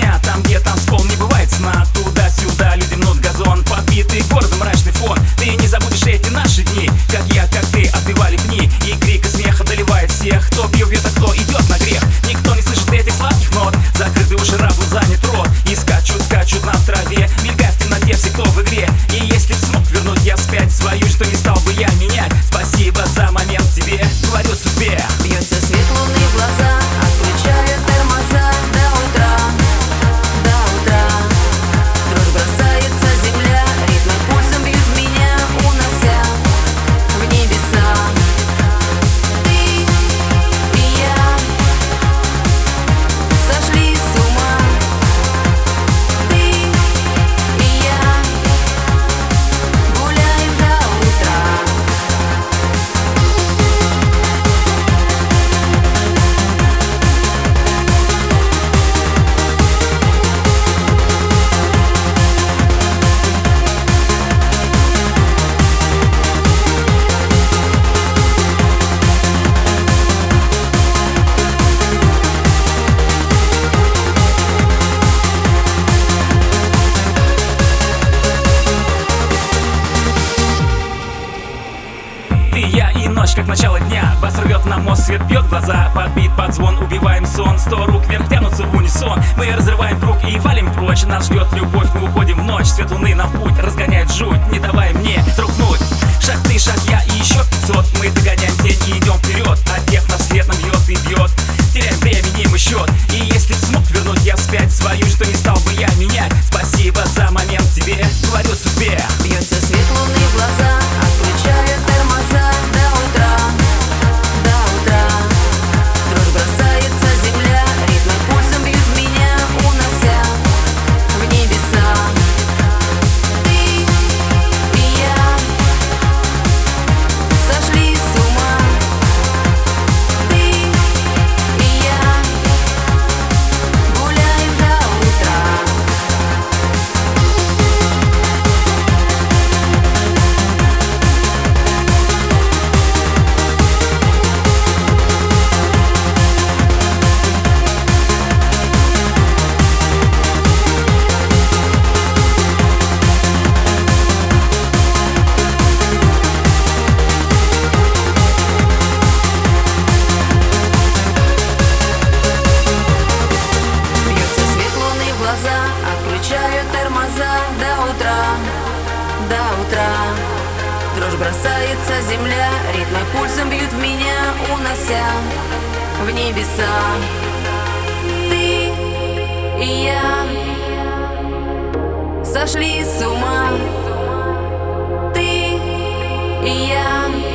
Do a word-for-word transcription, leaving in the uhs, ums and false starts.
дня, там, где танцпол не бывает сна. Туда-сюда люди мнут газон, подбитый городом мрачный фон. Ты не забудешь эти наши дни, как я, как ты отбивали пни. И крик и смех одолевает всех, кто пьет, а кто идет на грех. Никто не слышит этих сладких нот, закрытый уши рабу занят рот. И скачут, скачут на траве, мелькая в темноте все, кто в игре. И если б смог вернуть я вспять свою, что не стал бы я менять. Спасибо за момент тебе, говорю судьбе. Бьется свет луны в глаза, отключают тормоза до утра, до утра. Дрожь бросается земля, ритмы пульсом бьют меня, унося в небеса. Ты и я сошли с ума. Ты и я гуляем до утра. Ты, я и ночь, как начало дня. Бас рвет на мост, свет бьет в глаза. Подбит под звон, убиваем сон. Сто рук вверх тянутся в унисон. Мы разрываем круг и валим прочь. Нас ждет любовь, мы уходим в ночь. Свет луны нам в путь разгоняет жуть, не давай мне струхнуть. Шаг ты, шаг я и еще пятьсот. Мы догоняем тень и идем вперед. А тех нас свет нам бьет и бьет. Теряем времени мы счет. И если б смог вернуть я вспять свою, что не стал бы я менять. Спасибо за момент тебе, говорю судьбе. Бьется свет луны в глаза, отключают тормоза до утра, до утра. Дрожь бросается земля, ритмы пульсом бьют меня, унося в небеса. Ты и я сошли с ума. Ты и я гуляем до утра. Бьется свет луны в глаза, отключают тормоза до утра, до утра. Дрожь бросается земля, ритмы пульсом бьют в меня, унося в небеса. Ты и я сошли с ума. Ты и я